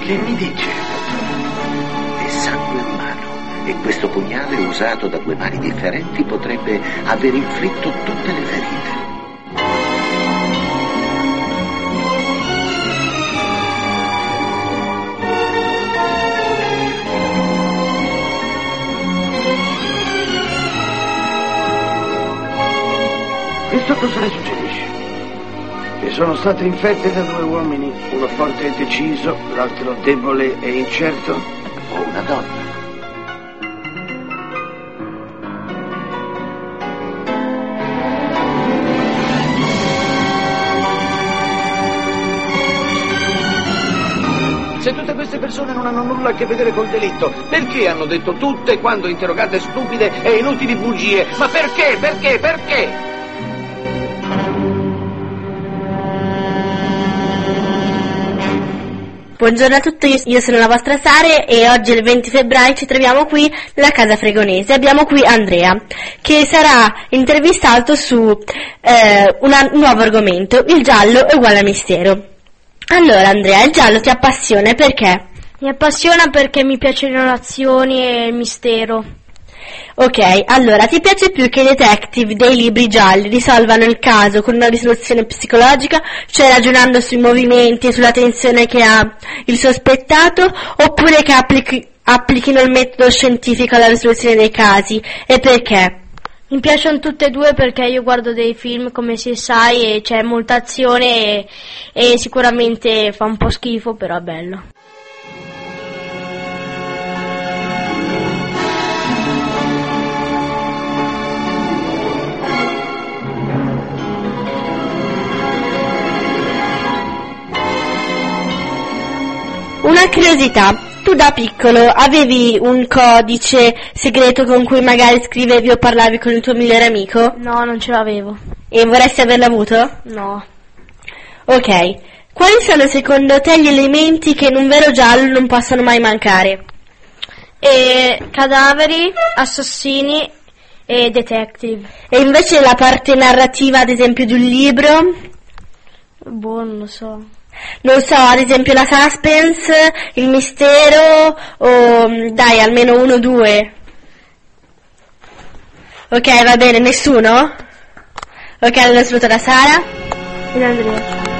Che mi dice, dottore? È sangue umano e questo pugnale usato da due mani differenti potrebbe aver inflitto tutte le ferite. Questo cosa le suggerisce? Che sono state infette da due uomini, uno forte e deciso, l'altro debole e incerto? O una donna? Se tutte queste persone non hanno nulla a che vedere col delitto, perché hanno detto tutte, quando interrogate, stupide e inutili bugie? Ma perché? Perché? Buongiorno a tutti, io sono la vostra Sara e oggi è il 20 febbraio ci troviamo qui nella casa Fregonese. Abbiamo qui Andrea che sarà intervistato su un nuovo argomento, il giallo è uguale a mistero. Allora Andrea, il giallo ti appassiona perché? Mi appassiona perché mi piacciono le azioni e il mistero. Ok, allora ti piace più che i detective dei libri gialli risolvano il caso con una risoluzione psicologica, cioè ragionando sui movimenti e sulla tensione che ha il sospettato, oppure che applichino il metodo scientifico alla risoluzione dei casi? E perché? Mi piacciono tutte e due perché io guardo dei film come CSI e c'è molta azione e sicuramente fa un po' schifo, però è bello. Una curiosità, tu da piccolo avevi un codice segreto con cui magari scrivevi o parlavi con il tuo migliore amico? No, non ce l'avevo. E vorresti averlo avuto? No. Ok, quali sono secondo te gli elementi che in un vero giallo non possono mai mancare? Cadaveri, assassini e detective. E invece la parte narrativa, ad esempio, di un libro? Boh, non lo so. Non so, ad esempio la suspense, il mistero, o dai, almeno uno o due. Ok, va bene, nessuno? Ok, allora saluto da Sara E Andrea.